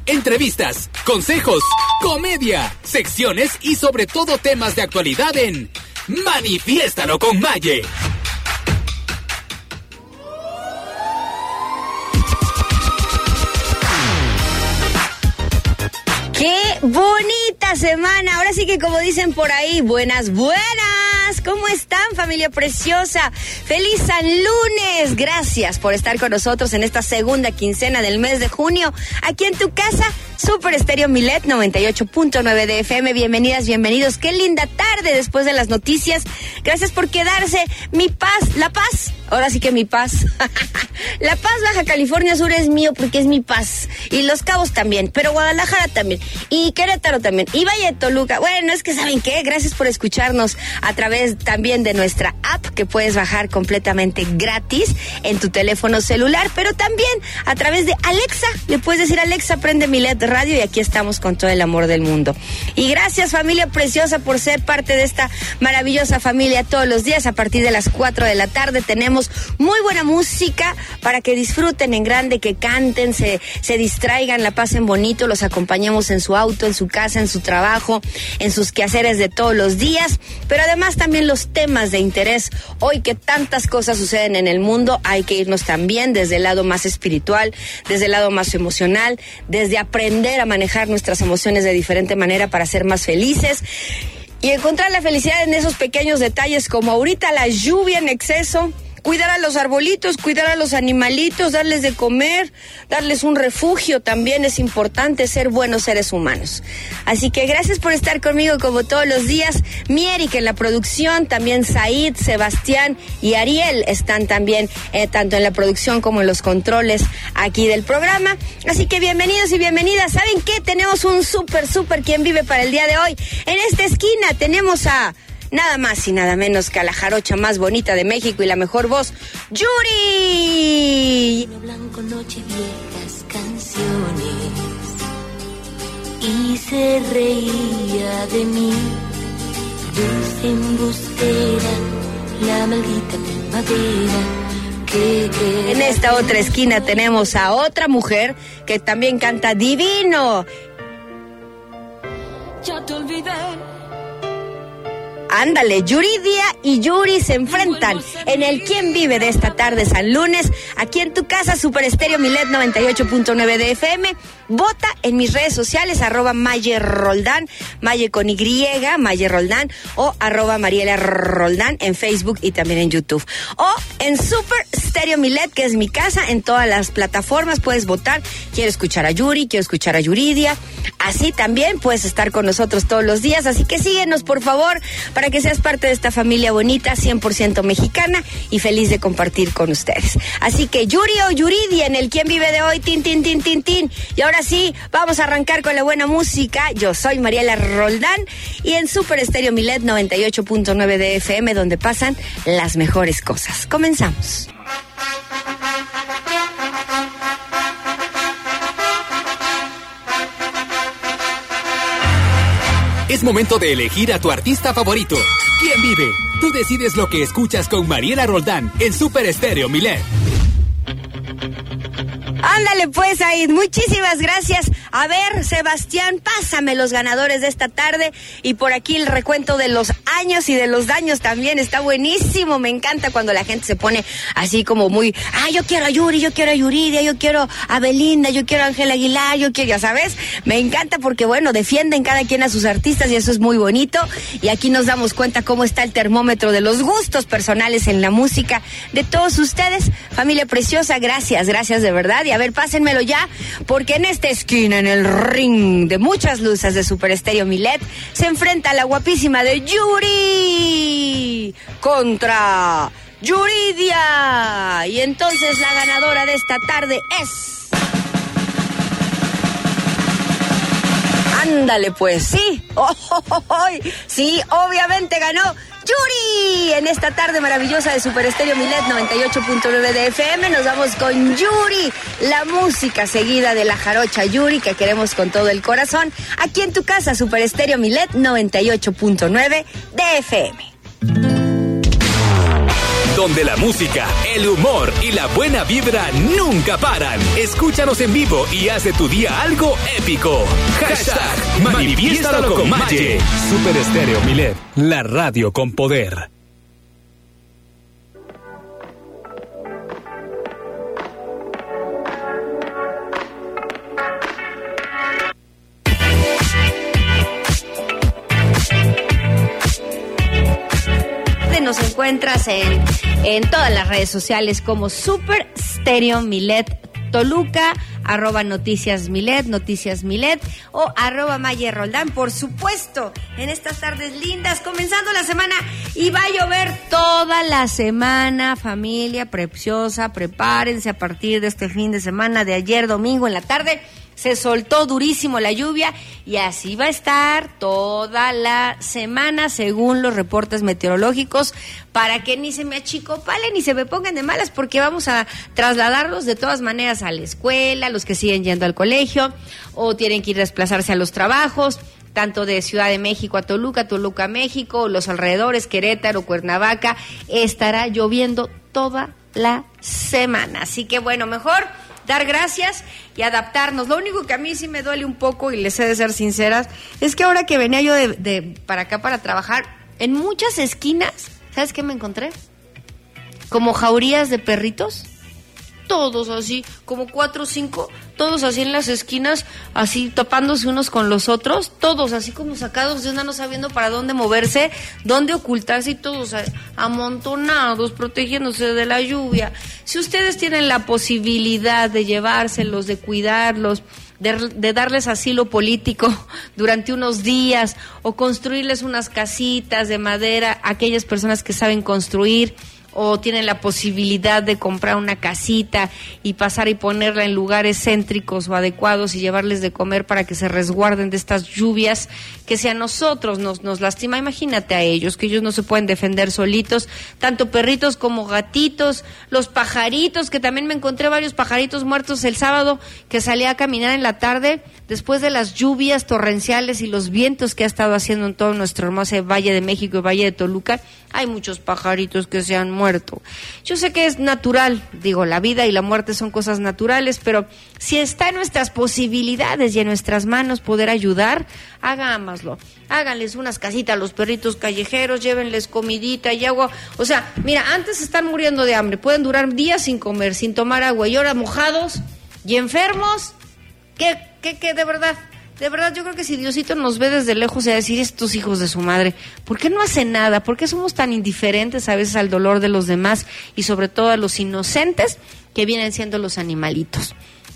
entrevistas, consejos, comedia, secciones y sobre todo temas de actualidad en Manifiéstalo con Maye. ¡Qué bonita semana! Ahora sí que como dicen por ahí, buenas, buenas. ¿Cómo están, familia preciosa? ¡Feliz San Lunes! Gracias por estar con nosotros en esta segunda quincena del mes de junio. Aquí en tu casa, Super Estéreo Milet 98.9 de FM. Bienvenidas, bienvenidos. ¡Qué linda tarde después de las noticias! Gracias por quedarse. Mi paz, La Paz. Ahora sí que mi paz. La Paz, Baja California Sur es mío porque es mi paz. Y Los Cabos también, pero Guadalajara también. Y Querétaro también. Y Valle de Toluca. Bueno, es que ¿saben qué? Gracias por escucharnos a través también de nuestra app que puedes bajar completamente gratis en tu teléfono celular, pero también a través de Alexa. Le puedes decir, Alexa, prende Milet Radio y aquí estamos con todo el amor del mundo. Y gracias, familia preciosa, por ser parte de esta maravillosa familia todos los días. A partir de las 4 de la tarde tenemos muy buena música para que disfruten en grande, que canten, se distraigan, la pasen bonito, los acompañemos en su auto, en su casa, en su trabajo, en sus quehaceres de todos los días, pero además también los temas de interés. Hoy que tantas cosas suceden en el mundo, hay que irnos también desde el lado más espiritual, desde el lado más emocional, desde aprender a manejar nuestras emociones de diferente manera para ser más felices y encontrar la felicidad en esos pequeños detalles como ahorita la lluvia en exceso. Cuidar a los arbolitos, cuidar a los animalitos, darles de comer, darles un refugio, también es importante ser buenos seres humanos. Así que gracias por estar conmigo como todos los días. Mi Eric en la producción, también Said, Sebastián y Ariel están también tanto en la producción como en los controles aquí del programa. Así que bienvenidos y bienvenidas. ¿Saben qué? Tenemos un súper quien vive para el día de hoy. En esta esquina tenemos a nada más y nada menos que a la jarocha más bonita de México y la mejor voz, Yuri. Blanco, noche, viejas canciones, y se reía de mí, dulce embustera, la maldita primavera. En esta otra esquina tenemos a otra mujer que también canta divino. Ya te olvidé. Ándale, Yuridia y Yuri se enfrentan en el ¿Quién vive de esta tarde San Lunes? Aquí en tu casa, Super Estéreo Milet 98.9 de FM. Vota en mis redes sociales, @MayeRoldán, Maye con Y, Maye Roldán, o @Mariela Roldán en Facebook y también en YouTube. O en Super Estéreo Milet, que es mi casa, en todas las plataformas puedes votar. Quiero escuchar a Yuri, quiero escuchar a Yuridia. Así también puedes estar con nosotros todos los días, así que síguenos, por favor, para que seas parte de esta familia bonita, 100% mexicana y feliz de compartir con ustedes. Así que Yuri o Yuridia en el ¿Quién vive de hoy? Tin, tin, tin, tin, tin. Y ahora sí, vamos a arrancar con la buena música. Yo soy Mariela Roldán y en Super Estéreo Milet 98.9 de FM, donde pasan las mejores cosas. Comenzamos. Es momento de elegir a tu artista favorito. ¿Quién vive? Tú decides lo que escuchas con Mariela Roldán en Super Estéreo Milet. Ándale pues, Aid, muchísimas gracias. A ver, Sebastián, pásame los ganadores de esta tarde. Y por aquí el recuento de los años y de los daños también está buenísimo. Me encanta cuando la gente se pone así como muy, yo quiero a Yuri, yo quiero a Yuridia, yo quiero a Belinda, yo quiero a Ángela Aguilar, yo quiero, ya sabes. Me encanta porque, bueno, defienden cada quien a sus artistas y eso es muy bonito. Y aquí nos damos cuenta cómo está el termómetro de los gustos personales en la música de todos ustedes. Familia preciosa, gracias de verdad. Y a ver, pásenmelo ya, porque en esta esquina, en el ring de muchas luces de Super Estéreo Milet, se enfrenta la guapísima de Yuri contra Yuridia. Y entonces la ganadora de esta tarde es... Ándale pues, sí. Sí, obviamente ganó Yuri en esta tarde maravillosa de Super Estéreo Milet 98.9 de FM. Nos vamos con Yuri, la música seguida de la jarocha Yuri, que queremos con todo el corazón, aquí en tu casa, Super Estéreo Milet 98.9 de FM. donde la música, el humor y la buena vibra nunca paran. Escúchanos en vivo y haz de tu día algo épico. Hashtag Manifiéstalo con Maye. Super Estéreo Milet, la radio con poder. Nos encuentras en todas las redes sociales como Super Estéreo Milet Toluca, @Noticias Milet o @Maye Roldán, por supuesto, en estas tardes lindas, comenzando la semana y va a llover toda la semana, familia preciosa, prepárense a partir de este fin de semana, de ayer domingo en la tarde. Se soltó durísimo la lluvia y así va a estar toda la semana, según los reportes meteorológicos, para que ni se me achicopalen ni se me pongan de malas, porque vamos a trasladarlos de todas maneras a la escuela, los que siguen yendo al colegio o tienen que ir a desplazarse a los trabajos, tanto de Ciudad de México a Toluca, Toluca a México, los alrededores, Querétaro, Cuernavaca. Estará lloviendo toda la semana. Así que bueno, mejor dar gracias y adaptarnos. Lo único que a mí sí me duele un poco, y les he de ser sinceras, es que ahora que venía yo de para acá para trabajar, en muchas esquinas, ¿sabes qué me encontré? Como jaurías de perritos, todos así, como 4 o 5, todos así en las esquinas, así tapándose unos con los otros, todos así como sacados de onda, no sabiendo para dónde moverse, dónde ocultarse, y todos amontonados, protegiéndose de la lluvia. Si ustedes tienen la posibilidad de llevárselos, de cuidarlos, de darles asilo político durante unos días, o construirles unas casitas de madera a aquellas personas que saben construir, o tienen la posibilidad de comprar una casita y pasar y ponerla en lugares céntricos o adecuados y llevarles de comer para que se resguarden de estas lluvias que si a nosotros nos lastima, imagínate a ellos, que ellos no se pueden defender solitos, tanto perritos como gatitos, los pajaritos, que también me encontré varios pajaritos muertos el sábado que salía a caminar en la tarde después de las lluvias torrenciales y los vientos que ha estado haciendo en todo nuestro hermoso Valle de México y Valle de Toluca. Hay muchos pajaritos que se han muerto. Yo sé que es natural, digo, la vida y la muerte son cosas naturales, pero si está en nuestras posibilidades y en nuestras manos poder ayudar, hagámoslo. Háganles unas casitas a los perritos callejeros, llévenles comidita y agua. O sea, mira, antes están muriendo de hambre, pueden durar días sin comer, sin tomar agua, y ahora mojados y enfermos. ¿Qué de verdad? De verdad, yo creo que si Diosito nos ve desde lejos y a decir, estos hijos de su madre, ¿por qué no hacen nada? ¿Por qué somos tan indiferentes a veces al dolor de los demás y sobre todo a los inocentes que vienen siendo los animalitos?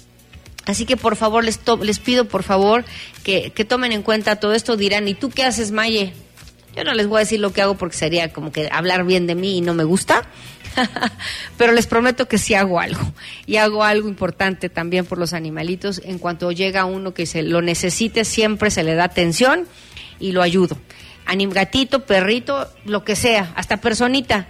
Así que por favor, les pido por favor que tomen en cuenta todo esto. Dirán, ¿y tú qué haces, Maye? Yo no les voy a decir lo que hago porque sería como que hablar bien de mí y no me gusta. Pero les prometo que sí hago algo, y hago algo importante también por los animalitos. En cuanto llega uno que se lo necesite, siempre se le da atención y lo ayudo. Gatito, perrito, lo que sea, hasta personita.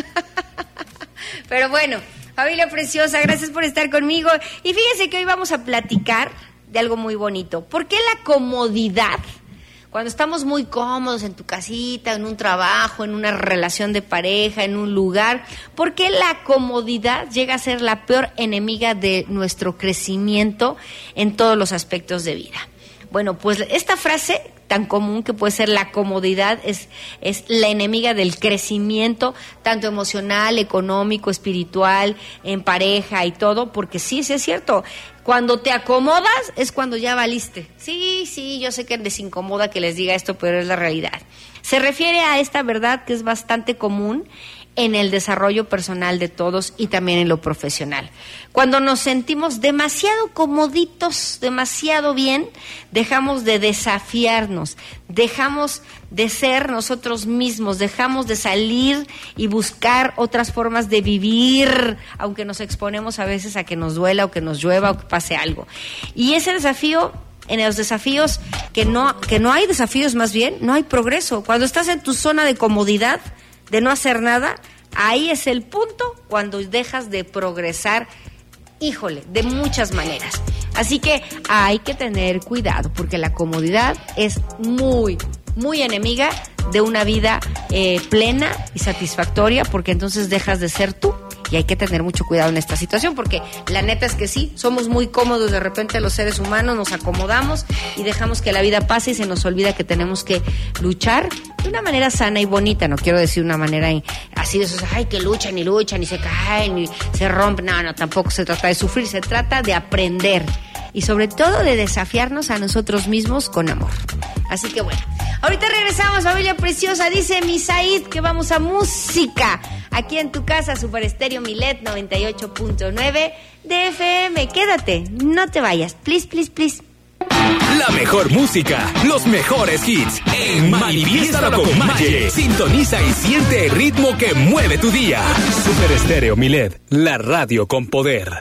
Pero bueno, familia preciosa, gracias por estar conmigo. Y fíjense que hoy vamos a platicar de algo muy bonito. ¿Por qué la comodidad? Cuando estamos muy cómodos en tu casita, en un trabajo, en una relación de pareja, en un lugar, ¿por qué la comodidad llega a ser la peor enemiga de nuestro crecimiento en todos los aspectos de vida? Bueno, pues esta frase tan común que puede ser la comodidad es la enemiga del crecimiento, tanto emocional, económico, espiritual, en pareja y todo, porque sí es cierto. Cuando te acomodas es cuando ya valiste. Sí, yo sé que les incomoda que les diga esto, pero es la realidad. Se refiere a esta verdad que es bastante común en el desarrollo personal de todos y también en lo profesional. Cuando nos sentimos demasiado comoditos, demasiado bien, dejamos de desafiarnos, dejamos de ser nosotros mismos, dejamos de salir y buscar otras formas de vivir, aunque nos exponemos a veces a que nos duela o que nos llueva o que pase algo. Y ese desafío, en los desafíos, que no hay desafíos, más bien, no hay progreso. Cuando estás en tu zona de comodidad, de no hacer nada, ahí es el punto cuando dejas de progresar, híjole, de muchas maneras. Así que hay que tener cuidado, porque la comodidad es muy, muy enemiga de una vida plena y satisfactoria, porque entonces dejas de ser tú. Y hay que tener mucho cuidado en esta situación, porque la neta es que sí, somos muy cómodos de repente los seres humanos, nos acomodamos y dejamos que la vida pase y se nos olvida que tenemos que luchar de una manera sana y bonita. No quiero decir una manera así de esos, ay, que luchan y se caen y se rompen. No, tampoco se trata de sufrir, se trata de aprender y sobre todo de desafiarnos a nosotros mismos con amor. Así que bueno, ahorita regresamos, familia preciosa. Dice mi Said que vamos a música aquí en tu casa, Super Estéreo Milet 98.9 de FM. Quédate, no te vayas, please, please, please. La mejor música, los mejores hits en Manifiéstalo con Maye. Sintoniza y siente el ritmo que mueve tu día. Super Estéreo Milet, la radio con poder.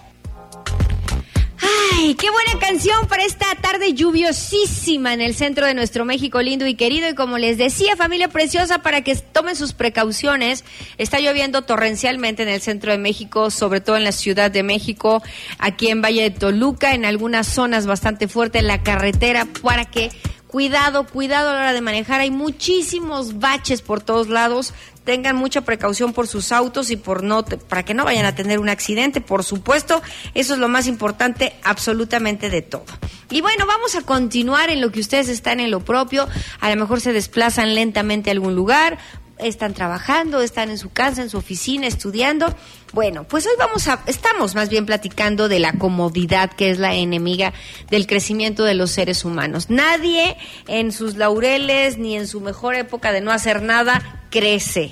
Ay, qué buena canción para esta tarde lluviosísima en el centro de nuestro México lindo y querido. Y como les decía, familia preciosa, para que tomen sus precauciones, está lloviendo torrencialmente en el centro de México, sobre todo en la Ciudad de México, aquí en Valle de Toluca, en algunas zonas bastante fuerte en la carretera, para que cuidado a la hora de manejar. Hay muchísimos baches por todos lados. Tengan mucha precaución por sus autos y para que no vayan a tener un accidente, por supuesto. Eso es lo más importante absolutamente de todo. Y bueno, vamos a continuar en lo que ustedes están en lo propio. A lo mejor se desplazan lentamente a algún lugar, están trabajando, están en su casa, en su oficina, estudiando. Bueno, pues hoy estamos más bien platicando de la comodidad, que es la enemiga del crecimiento de los seres humanos. Nadie en sus laureles ni en su mejor época de no hacer nada crece.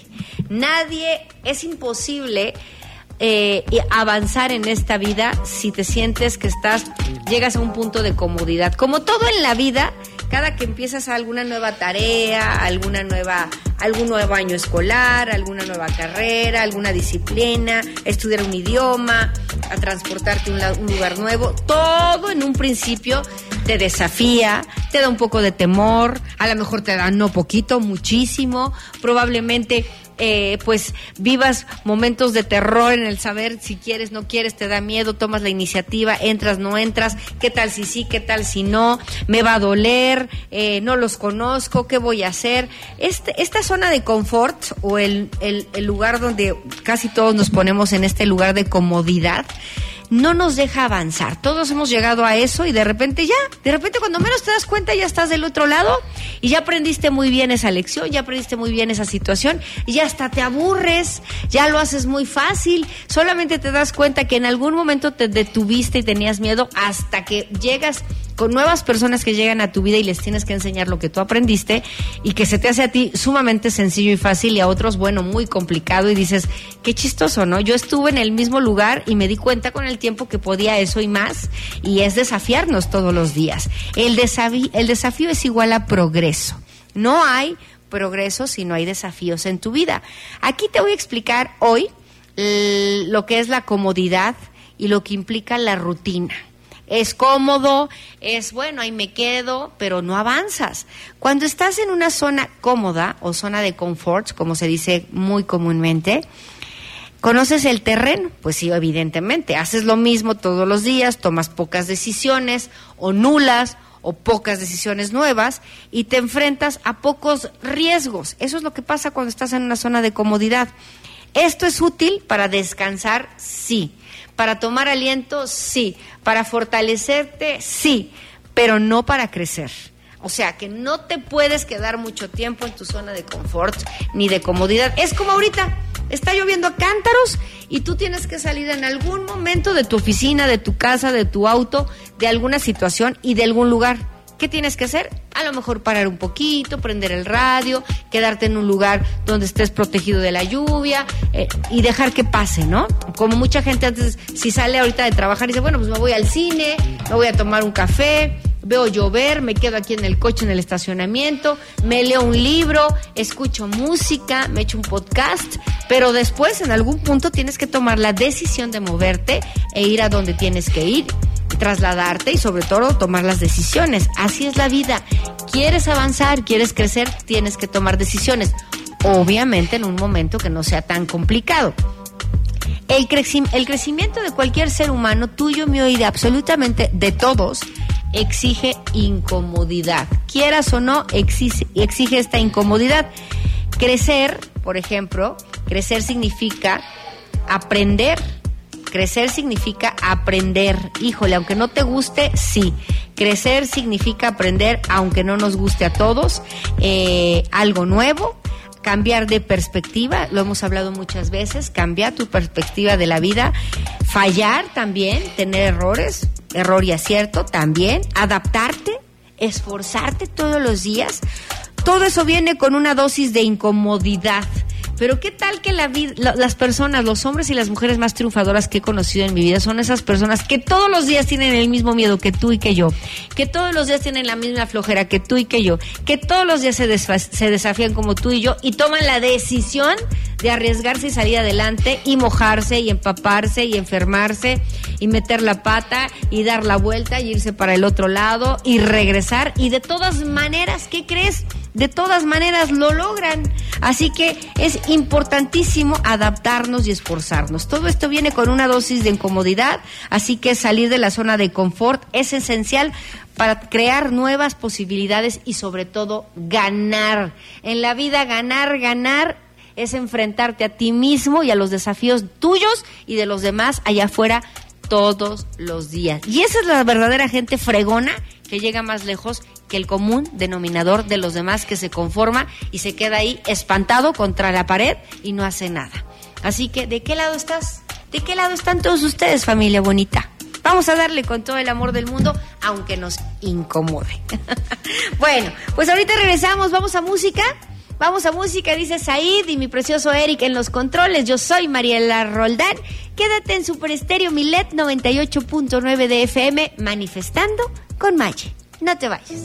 Es imposible avanzar en esta vida si te sientes que llegas a un punto de comodidad. Como todo en la vida, cada que empiezas alguna nueva tarea, algún nuevo año escolar, alguna nueva carrera, alguna disciplina, estudiar un idioma, a transportarte a un lugar nuevo, todo en un principio te desafía, te da un poco de temor, a lo mejor te da no poquito, muchísimo, probablemente pues vivas momentos de terror en el saber si quieres, no quieres, te da miedo, tomas la iniciativa, entras, no entras, qué tal si sí, qué tal si no, me va a doler, no los conozco, qué voy a hacer. Esta zona de confort o el lugar donde casi todos nos ponemos en este lugar de comodidad, no nos deja avanzar. Todos hemos llegado a eso y de repente cuando menos te das cuenta ya estás del otro lado y ya aprendiste muy bien esa lección, ya aprendiste muy bien esa situación y ya hasta te aburres, ya lo haces muy fácil, solamente te das cuenta que en algún momento te detuviste y tenías miedo hasta que llegas con nuevas personas que llegan a tu vida y les tienes que enseñar lo que tú aprendiste y que se te hace a ti sumamente sencillo y fácil y a otros, bueno, muy complicado y dices, qué chistoso, ¿no? Yo estuve en el mismo lugar y me di cuenta con el tiempo que podía eso y más, y es desafiarnos todos los días. El desafío es igual a progreso. No hay progreso si no hay desafíos en tu vida. Aquí te voy a explicar hoy lo que es la comodidad y lo que implica la rutina. Es cómodo, es bueno, ahí me quedo, pero no avanzas. Cuando estás en una zona cómoda o zona de confort, como se dice muy comúnmente, ¿conoces el terreno? Pues sí, evidentemente. Haces lo mismo todos los días, tomas pocas decisiones o nulas o pocas decisiones nuevas y te enfrentas a pocos riesgos. Eso es lo que pasa cuando estás en una zona de comodidad. ¿Esto es útil para descansar? Sí. ¿Para tomar aliento? Sí. ¿Para fortalecerte? Sí. Pero no para crecer. O sea, que no te puedes quedar mucho tiempo en tu zona de confort ni de comodidad. Es como ahorita, está lloviendo a cántaros y tú tienes que salir en algún momento de tu oficina, de tu casa, de tu auto, de alguna situación y de algún lugar. ¿Qué tienes que hacer? A lo mejor parar un poquito, prender el radio, quedarte en un lugar donde estés protegido de la lluvia y dejar que pase, ¿no? Como mucha gente antes, si sale ahorita de trabajar y dice, bueno, pues me voy al cine, me voy a tomar un café, veo llover, me quedo aquí en el coche en el estacionamiento, me leo un libro, escucho música, me echo un podcast, pero después en algún punto tienes que tomar la decisión de moverte e ir a donde tienes que ir, trasladarte y sobre todo tomar las decisiones. Así es la vida. ¿Quieres avanzar? ¿Quieres crecer? Tienes que tomar decisiones. Obviamente en un momento que no sea tan complicado. El crecimiento de cualquier ser humano, tuyo, mío y de absolutamente de todos, exige incomodidad. Quieras o no, exige esta incomodidad. Crecer, por ejemplo, crecer significa aprender. Crecer significa aprender. Híjole, aunque no te guste, sí. Crecer significa aprender, aunque no nos guste a todos, algo nuevo. Cambiar de perspectiva, lo hemos hablado muchas veces, cambiar tu perspectiva de la vida. Fallar también, tener errores, error y acierto también. Adaptarte, esforzarte todos los días. Todo eso viene con una dosis de incomodidad. Pero qué tal que las personas, los hombres y las mujeres más triunfadoras que he conocido en mi vida son esas personas que todos los días tienen el mismo miedo que tú y que yo, que todos los días tienen la misma flojera que tú y que yo, que todos los días se desafían como tú y yo y toman la decisión de arriesgarse y salir adelante y mojarse y empaparse y enfermarse y meter la pata y dar la vuelta y irse para el otro lado y regresar, y de todas maneras, ¿qué crees? De todas maneras lo logran. Así que es importantísimo adaptarnos y esforzarnos. Todo esto viene con una dosis de incomodidad, así que salir de la zona de confort es esencial para crear nuevas posibilidades y sobre todo ganar. En la vida ganar es enfrentarte a ti mismo y a los desafíos tuyos y de los demás allá afuera todos los días. Y esa es la verdadera gente fregona que llega más lejos que el común denominador de los demás, que se conforma y se queda ahí espantado contra la pared y no hace nada. Así que, ¿de qué lado estás? ¿De qué lado están todos ustedes, familia bonita? Vamos a darle con todo el amor del mundo, aunque nos incomode. Bueno, pues ahorita regresamos, vamos a música, dice Said y mi precioso Eric en los controles. Yo soy Mariela Roldán. Quédate en Super Estéreo Milet 98.9 de FM, manifestando con Maye. No te vayas.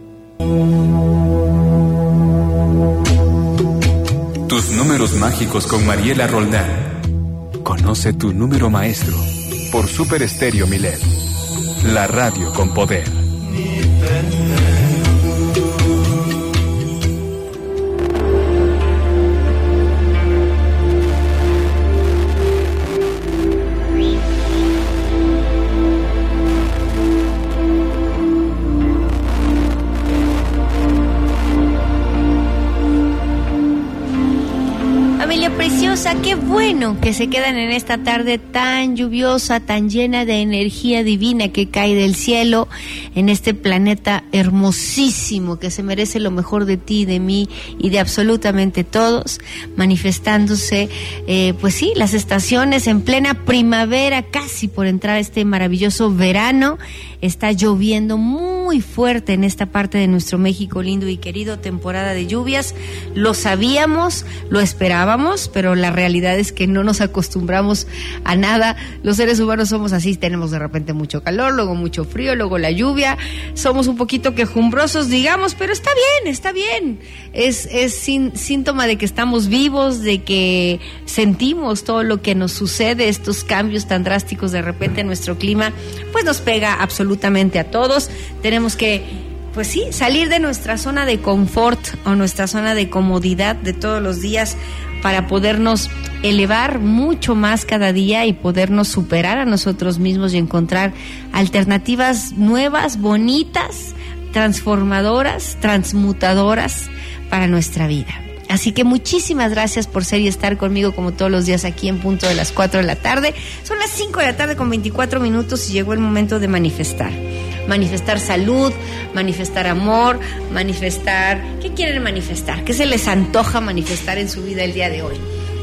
Tus números mágicos con Mariela Roldán. Conoce tu número maestro por Super Estéreo Milet, la radio con poder. Qué bueno que se quedan en esta tarde tan lluviosa, tan llena de energía divina que cae del cielo en este planeta hermosísimo que se merece lo mejor de ti, de mí y de absolutamente todos, manifestándose, pues sí, las estaciones en plena primavera, casi por entrar este maravilloso verano. Está lloviendo muy fuerte en esta parte de nuestro México lindo y querido, temporada de lluvias. Lo sabíamos, lo esperábamos, pero la realidad es que no nos acostumbramos a nada. Los seres humanos somos así, tenemos de repente mucho calor, luego mucho frío, luego la lluvia. Somos un poquito quejumbrosos, digamos, pero está bien. Es síntoma de que estamos vivos, de que sentimos todo lo que nos sucede, estos cambios tan drásticos de repente en nuestro clima, pues nos pega absolutamente a todos. Tenemos que, pues sí, salir de nuestra zona de confort o nuestra zona de comodidad de todos los días para podernos elevar mucho más cada día y podernos superar a nosotros mismos y encontrar alternativas nuevas, bonitas, transformadoras, transmutadoras para nuestra vida. Así que muchísimas gracias por ser y estar conmigo como todos los días aquí en punto de las 4 de la tarde. Son las 5 de la tarde con 24 minutos y llegó el momento de manifestar. Manifestar salud, manifestar amor, manifestar... ¿Qué quieren manifestar? ¿Qué se les antoja manifestar en su vida el día de hoy?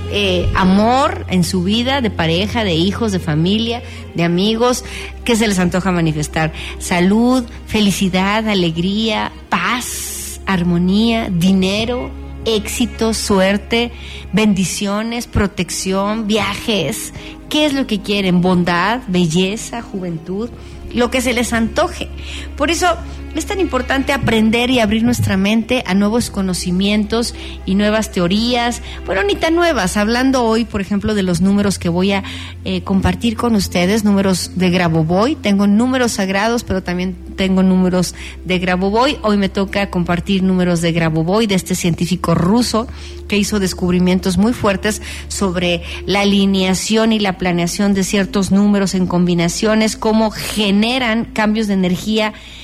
Amor en su vida, de pareja, de hijos, de familia, de amigos. ¿Qué se les antoja manifestar? Salud, felicidad, alegría, paz, armonía, dinero, éxito, suerte, bendiciones, protección, viajes. ¿Qué es lo que quieren? Bondad, belleza, juventud, lo que se les antoje. Por eso es tan importante aprender y abrir nuestra mente a nuevos conocimientos y nuevas teorías. Bueno, ni tan nuevas. Hablando hoy, por ejemplo, de los números que voy a compartir con ustedes, números de Grabovoi. Tengo números sagrados, pero también tengo números de Grabovoi. Hoy me toca compartir números de Grabovoi, de este científico ruso que hizo descubrimientos muy fuertes sobre la alineación y la planeación de ciertos números en combinaciones, cómo generan cambios de energía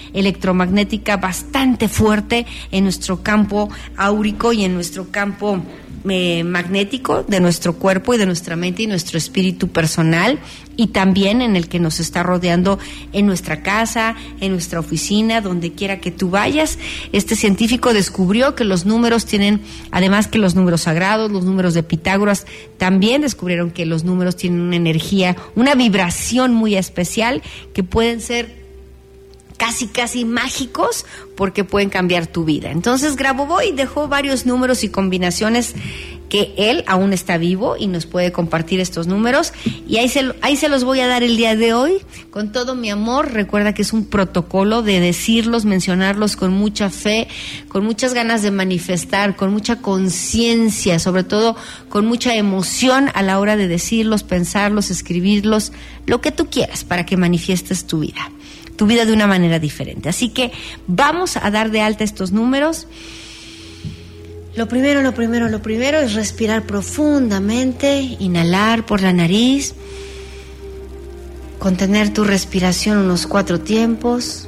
electromagnética bastante fuerte en nuestro campo áurico y en nuestro campo magnético de nuestro cuerpo y de nuestra mente y nuestro espíritu personal, y también en el que nos está rodeando en nuestra casa, en nuestra oficina, donde quiera que tú vayas. Este científico descubrió que los números tienen, además que los números sagrados, los números de Pitágoras, también descubrieron que los números tienen una energía, una vibración muy especial, que pueden ser casi mágicos, porque pueden cambiar tu vida. Entonces Grabovoi dejó varios números y combinaciones que él aún está vivo y nos puede compartir estos números, y ahí se los voy a dar el día de hoy con todo mi amor. Recuerda que es un protocolo de decirlos, mencionarlos con mucha fe, con muchas ganas de manifestar, con mucha conciencia, sobre todo con mucha emoción a la hora de decirlos, pensarlos, escribirlos, lo que tú quieras para que manifiestes tu vida de una manera diferente. Así que vamos a dar de alta estos números. Lo primero es respirar profundamente, inhalar por la nariz, contener tu respiración unos 4 tiempos,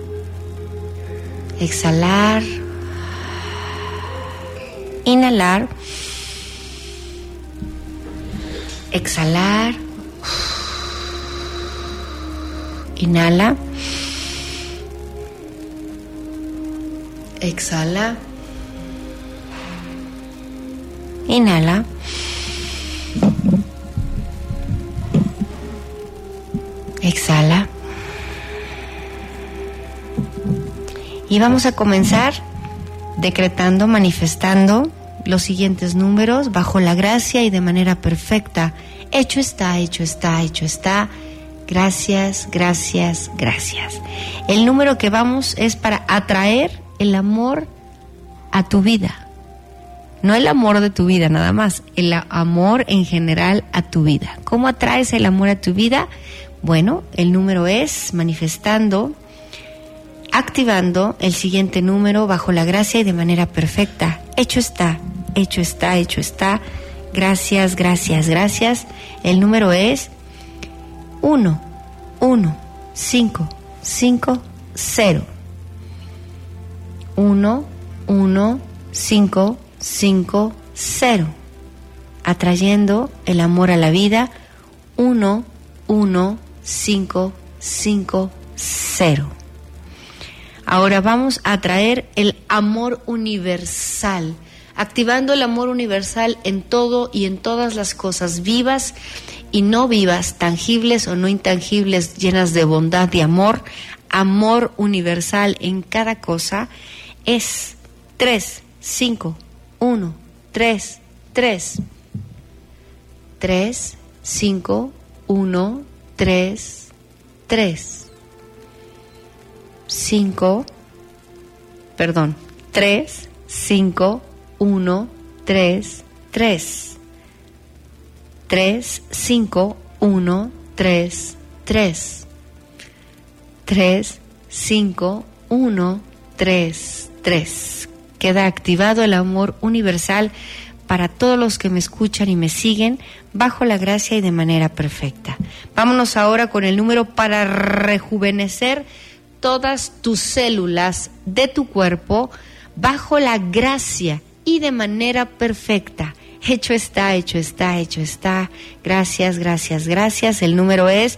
exhalar, inhalar, exhalar, inhala, exhala, inhala, exhala. Y vamos a comenzar decretando, manifestando los siguientes números bajo la gracia y de manera perfecta. Hecho está, hecho está, hecho está. Gracias, gracias, gracias. El número que vamos es para atraer el amor a tu vida. No el amor de tu vida nada más, el amor en general a tu vida. ¿Cómo atraes el amor a tu vida? Bueno, el número es manifestando, activando el siguiente número bajo la gracia y de manera perfecta. Hecho está, hecho está, hecho está. Gracias, gracias, gracias. El número es 1, 1, 5, 5, 0. 1, 1, 5, 5, 0. Atrayendo el amor a la vida. 1, 1, 5, 5, 0. Ahora vamos a atraer el amor universal, activando el amor universal en todo y en todas las cosas vivas y no vivas, tangibles o no intangibles, llenas de bondad y amor. Amor universal en cada cosa es 3, 5, 1, 3, 3. 3, 5, 1, 3, 3. 3, 5, 1, 3, 3. 3, 5, 1, 3, 3. 3, 5, 1, 3, 3. Queda activado el amor universal para todos los que me escuchan y me siguen bajo la gracia y de manera perfecta. Vámonos ahora con el número para rejuvenecer todas tus células de tu cuerpo bajo la gracia y de manera perfecta. Hecho está, hecho está, hecho está. Gracias, gracias, gracias. El número es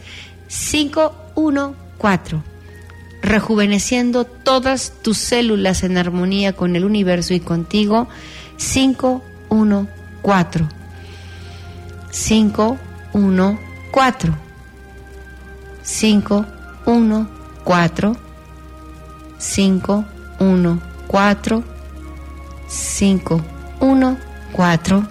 514. Rejuveneciendo todas tus células en armonía con el universo y contigo. 514. 514. 514. 514. 514.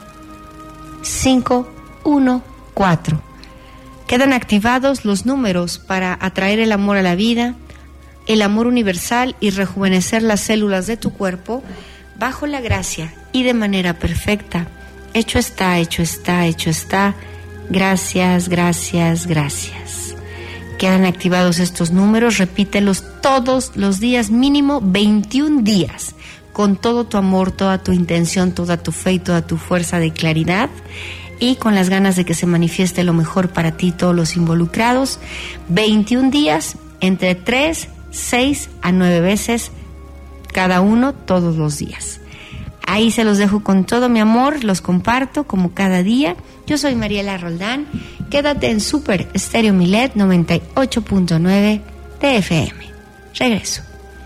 514. Quedan activados los números para atraer el amor a la vida, el amor universal y rejuvenecer las células de tu cuerpo bajo la gracia y de manera perfecta. Hecho está, hecho está, hecho está. Gracias, gracias, gracias. Quedan activados estos números, repítelos todos los días, mínimo 21 días, con todo tu amor, toda tu intención, toda tu fe y toda tu fuerza de claridad, y con las ganas de que se manifieste lo mejor para ti y todos los involucrados. 21 días, entre 3 6 a 9 veces cada uno todos los días. Ahí se los dejo con todo mi amor, los comparto como cada día. Yo soy Mariela Roldán. Quédate en Super Estéreo Milet 98.9 de FM. Regreso.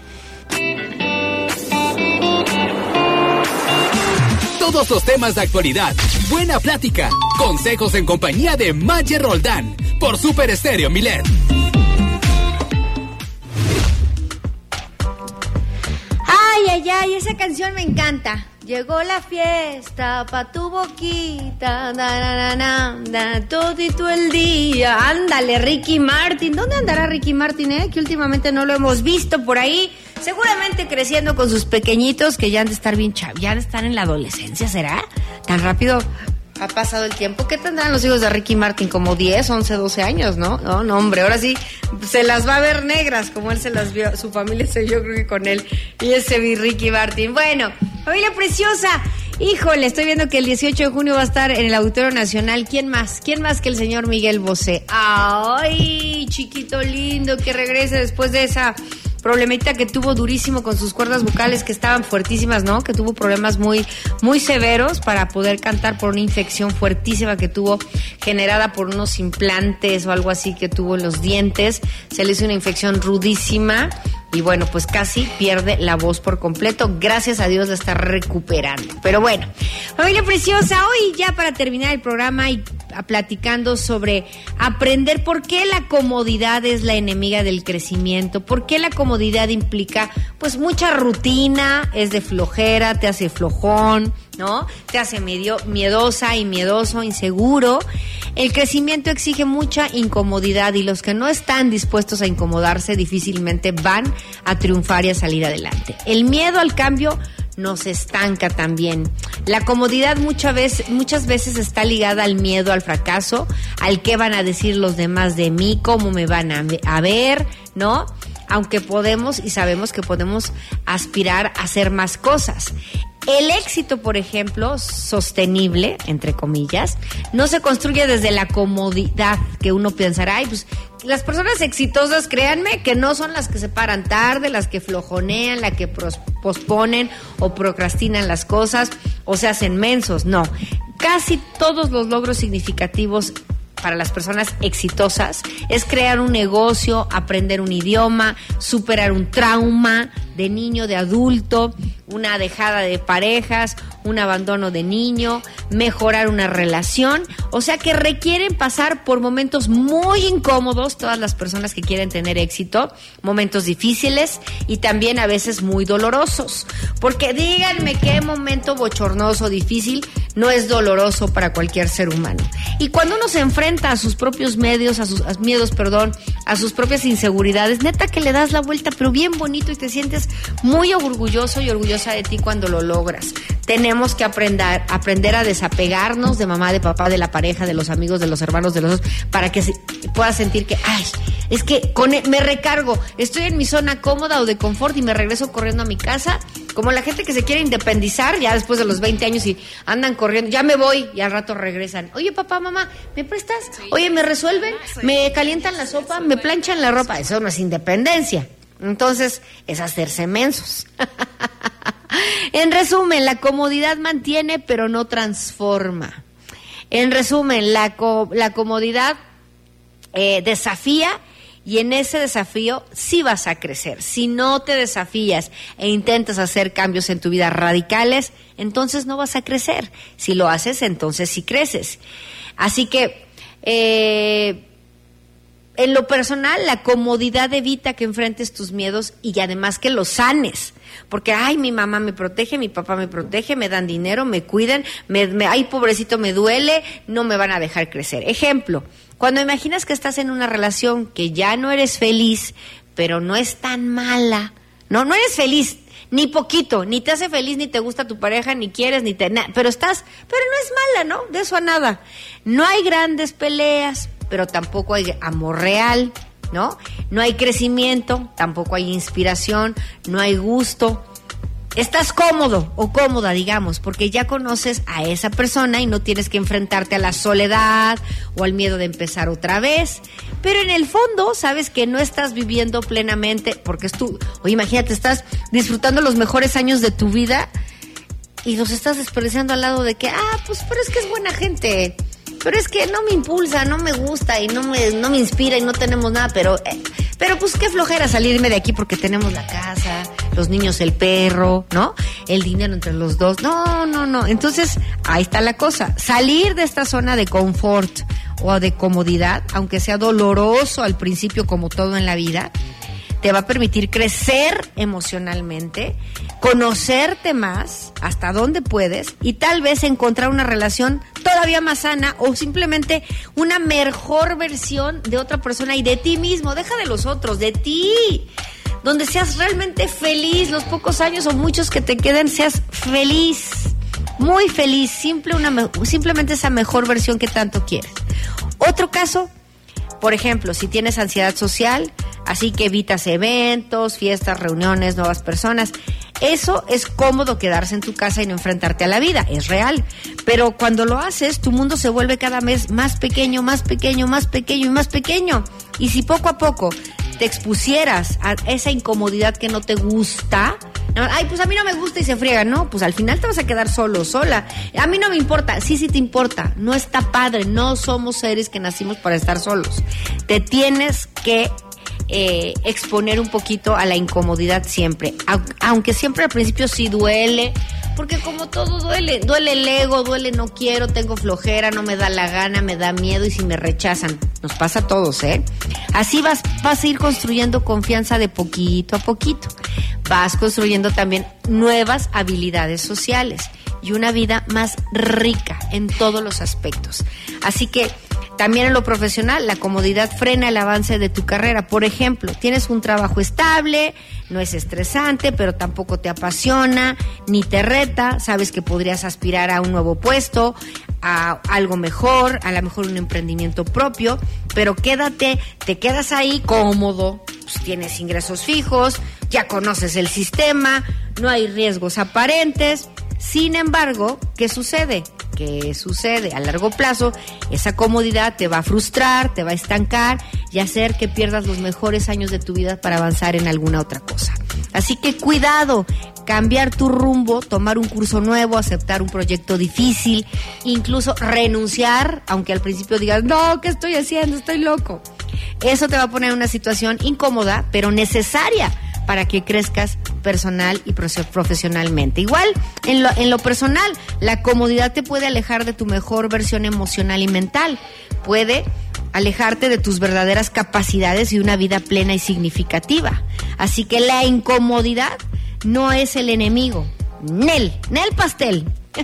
Todos los temas de actualidad, buena plática, consejos en compañía de Maye Roldán por Super Estéreo Milet. Ay, esa canción me encanta. Llegó la fiesta pa' tu boquita, todito el día. Ándale, Ricky Martin. ¿Dónde andará Ricky Martin, que últimamente no lo hemos visto por ahí? Seguramente creciendo con sus pequeñitos que ya han de estar bien ya han de estar en la adolescencia, ¿será? Tan rápido ha pasado el tiempo. ¿Qué tendrán los hijos de Ricky Martin? Como 10, 11, 12 años, ¿no? No, hombre, ahora sí se las va a ver negras como él se las vio. Su familia se yo creo que con él y ese Ricky Martin. Bueno, familia preciosa. Híjole, estoy viendo que el 18 de junio va a estar en el Auditorio Nacional. ¿Quién más? ¿Quién más que el señor Miguel Bosé? ¡Ay, chiquito lindo que regrese después de esa problemita que tuvo durísimo con sus cuerdas vocales que estaban fuertísimas, ¿no? Que tuvo problemas muy, muy severos para poder cantar por una infección fuertísima que tuvo generada por unos implantes o algo así que tuvo en los dientes. Se le hizo una infección rudísima y bueno, pues casi pierde la voz por completo. Gracias a Dios la está recuperando. Pero bueno, familia preciosa, hoy ya para terminar el programa y platicando sobre aprender por qué la comodidad es la enemiga del crecimiento, por qué la comodidad implica pues mucha rutina, es de flojera, te hace flojón, ¿no? Te hace miedosa y miedoso, inseguro. El crecimiento exige mucha incomodidad y los que no están dispuestos a incomodarse difícilmente van a triunfar y a salir adelante. El miedo al cambio nos estanca también. La comodidad muchas veces está ligada al miedo al fracaso, al qué van a decir los demás de mí, cómo me van a ver, ¿no? Aunque podemos y sabemos que podemos aspirar a hacer más cosas. El éxito, por ejemplo, sostenible, entre comillas, no se construye desde la comodidad que uno pensará, ay, pues las personas exitosas, créanme, que no son las que se paran tarde, las que flojonean, las que posponen o procrastinan las cosas o se hacen mensos, no. Casi todos los logros significativos para las personas exitosas es crear un negocio, aprender un idioma, superar un trauma de niño, de adulto, una dejada de parejas, un abandono de niño, mejorar una relación, o sea que requieren pasar por momentos muy incómodos todas las personas que quieren tener éxito, momentos difíciles y también a veces muy dolorosos, porque díganme qué momento bochornoso, difícil, no es doloroso para cualquier ser humano. Y cuando uno se enfrenta a sus propios miedos, a sus propias inseguridades, neta que le das la vuelta, pero bien bonito y te sientes muy orgulloso y orgullosa de ti cuando lo logras. Tenemos que aprender a desapegarnos de mamá, de papá, de la pareja, de los amigos, de los hermanos, de los otros, para que puedas sentir que, ay, es que me recargo, estoy en mi zona cómoda o de confort y me regreso corriendo a mi casa, como la gente que se quiere independizar ya después de los 20 años y andan corriendo, ya me voy y al rato regresan. Oye, papá, mamá, ¿me prestas? Oye, ¿me resuelven? ¿Me calientan la sopa? ¿Me planchan la ropa? Eso no es independencia. Entonces, es hacerse mensos. En resumen, la comodidad mantiene, pero no transforma. En resumen, la comodidad desafía y en ese desafío sí vas a crecer. Si no te desafías e intentas hacer cambios en tu vida radicales, entonces no vas a crecer. Si lo haces, entonces sí creces. Así que en lo personal, la comodidad evita que enfrentes tus miedos y además que los sanes. Porque, ay, mi mamá me protege, mi papá me protege, me dan dinero, me cuidan, ay, pobrecito, me duele, no me van a dejar crecer. Ejemplo, cuando imaginas que estás en una relación que ya no eres feliz, pero no es tan mala, no eres feliz, ni poquito, ni te hace feliz, ni te gusta tu pareja, ni quieres, pero no es mala, ¿no? De eso a nada. No hay grandes peleas, pero tampoco hay amor real, ¿no? No hay crecimiento, tampoco hay inspiración, no hay gusto. estás cómodo o cómoda, digamos, porque ya conoces a esa persona y no tienes que enfrentarte a la soledad o al miedo de empezar otra vez. Pero en el fondo sabes que no estás viviendo plenamente, porque es tú. Oye, imagínate, estás disfrutando los mejores años de tu vida y los estás desperdiciando al lado de que, pues, pero es que es buena gente. Pero es que no me impulsa, no me gusta y no me inspira y no tenemos nada, pero pues qué flojera salirme de aquí porque tenemos la casa, los niños, el perro, ¿no? El dinero entre los dos. No. Entonces, ahí está la cosa. Salir de esta zona de confort o de comodidad, aunque sea doloroso al principio como todo en la vida, te va a permitir crecer emocionalmente, conocerte más, hasta dónde puedes, y tal vez encontrar una relación todavía más sana o simplemente una mejor versión de otra persona y de ti mismo. Deja de los otros, de ti. Donde seas realmente feliz, los pocos años o muchos que te queden, seas feliz, muy feliz, simplemente esa mejor versión que tanto quieres. Otro caso, por ejemplo, si tienes ansiedad social, así que evitas eventos, fiestas, reuniones, nuevas personas. Eso es cómodo, quedarse en tu casa y no enfrentarte a la vida, es real. Pero cuando lo haces, tu mundo se vuelve cada vez más pequeño, más pequeño, más pequeño y más pequeño. Y si poco a poco te expusieras a esa incomodidad que no te gusta, pues a mí no me gusta y se friega, no, pues al final te vas a quedar solo, sola. A mí no me importa, sí te importa, no está padre, no somos seres que nacimos para estar solos. Te tienes que exponer un poquito a la incomodidad siempre, aunque siempre al principio sí duele, porque como todo duele el ego, duele no quiero, tengo flojera, no me da la gana, me da miedo y si me rechazan, nos pasa a todos, así vas a ir construyendo confianza de poquito a poquito, vas construyendo también nuevas habilidades sociales y una vida más rica en todos los aspectos, así que también en lo profesional, la comodidad frena el avance de tu carrera. Por ejemplo, tienes un trabajo estable, no es estresante, pero tampoco te apasiona, ni te reta, sabes que podrías aspirar a un nuevo puesto, a algo mejor, a lo mejor un emprendimiento propio, pero te quedas ahí cómodo, pues tienes ingresos fijos, ya conoces el sistema, no hay riesgos aparentes. Sin embargo, ¿qué sucede? A largo plazo, esa comodidad te va a frustrar, te va a estancar y hacer que pierdas los mejores años de tu vida para avanzar en alguna otra cosa. Así que cuidado, cambiar tu rumbo, tomar un curso nuevo, aceptar un proyecto difícil, incluso renunciar, aunque al principio digas, no, ¿qué estoy haciendo? Estoy loco. Eso te va a poner en una situación incómoda, pero necesaria para que crezcas personal y profesionalmente. Igual, en lo personal, la comodidad te puede alejar de tu mejor versión emocional y mental. Puede alejarte de tus verdaderas capacidades y una vida plena y significativa. Así que la incomodidad no es el enemigo. Nel pastel.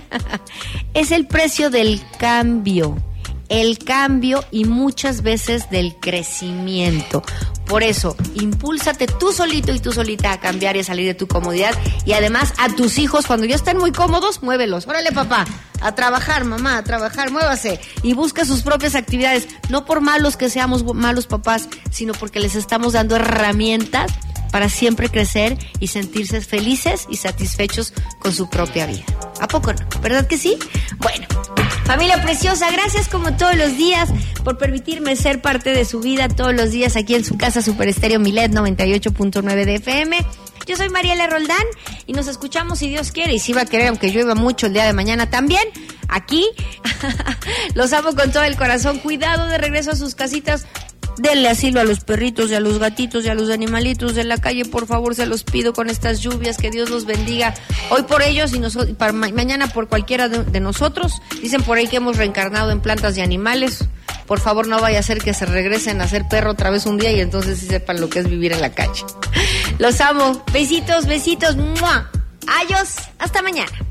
Es el precio del cambio. El cambio y muchas veces del crecimiento. Por eso, impúlsate tú solito y tú solita a cambiar y a salir de tu comodidad. Y además, a tus hijos, cuando ya estén muy cómodos, muévelos. Órale, papá, a trabajar, mamá, a trabajar, muévase. Y busca sus propias actividades. No por malos que seamos malos papás, sino porque les estamos dando herramientas para siempre crecer y sentirse felices y satisfechos con su propia vida. ¿A poco no? ¿Verdad que sí? Bueno, familia preciosa, gracias como todos los días por permitirme ser parte de su vida todos los días aquí en su casa Super Estéreo Milet 98.9 de FM. Yo soy Mariela Roldán y nos escuchamos si Dios quiere y si va a querer, aunque llueva mucho el día de mañana también, aquí. Los amo con todo el corazón. Cuidado de regreso a sus casitas. Denle asilo a los perritos y a los gatitos y a los animalitos de la calle, por favor, se los pido con estas lluvias, que Dios los bendiga hoy por ellos y para mañana por cualquiera de nosotros. Dicen por ahí que hemos reencarnado en plantas y animales. Por favor, no vaya a ser que se regresen a ser perro otra vez un día y entonces sí sepan lo que es vivir en la calle. Los amo. Besitos, besitos. ¡Mua! Adiós. Hasta mañana.